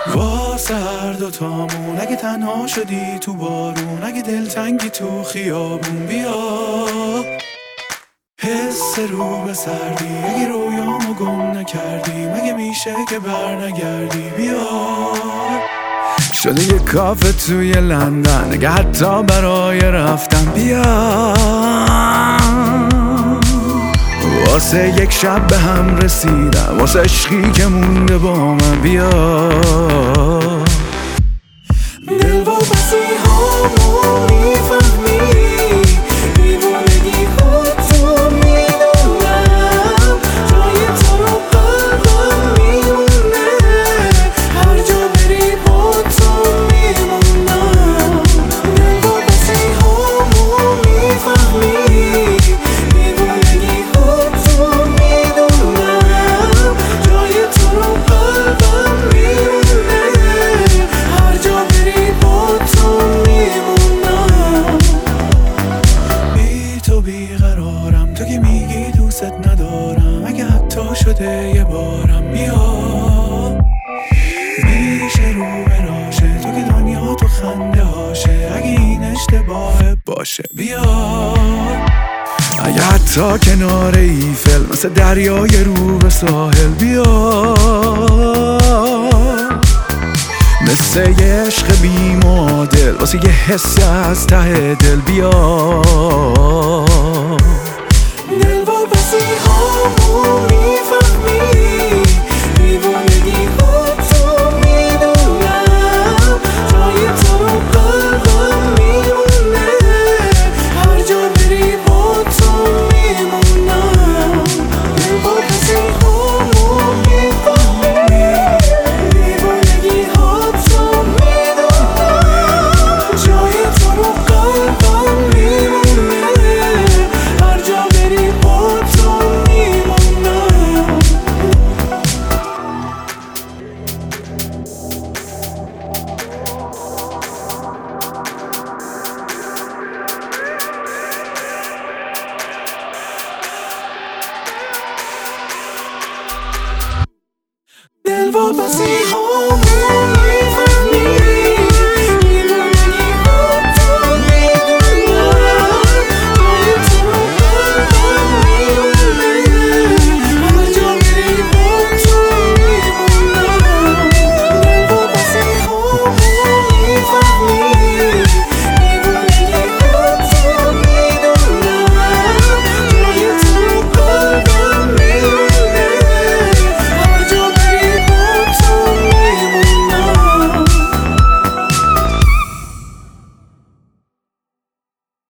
وا سرد و تامون، اگه تنها شدی تو بارون، اگه دلتنگی تو خیابون، بیا حس رو به سردی، اگه رویامو گم نکردی، مگه میشه که بر نگردی، بیا شده یه کافه توی لندن، اگه حتی برای رفتن، بیا واسه یک شب به هم رسیدم، واسه عشقی که مونده با من، بیا دل و بسی هامو میفهمی، دیوونگی ها تو میدونم، جای تو رو قلبم میمونه، هر جا بری با تو میمونم. دل و بسی هامو میفهمی، دیوونگی ها تو میدونم، جای تو رو قلبم میمونه، هر جا بری با تو میمونم. بی تو بیقرارم، تو که میگی دوست ندارم، اگه حتی شده یه بارم، بیا میشه رو براشه، تو که دنیا تو خنده هاشه، اگه این اشتباهه باشه، بیا اگه حتی کنار ایفل، مثل دریای رو به ساحل، بیا مثل یه عشق بی معادل، واسه یه حسی از ته دل، بیا دل و بسی هامو میفهمی، دیوونگی ها تو میدونم، جای تو رو قلبم میمونه، هر جا بری با تو میمونم. دل و بسی هامو میفهمی، دیوونگی ها تو میدونم، جای تو رو قلبم میمونه، هر جا بری با تو میمونم. دل و بسی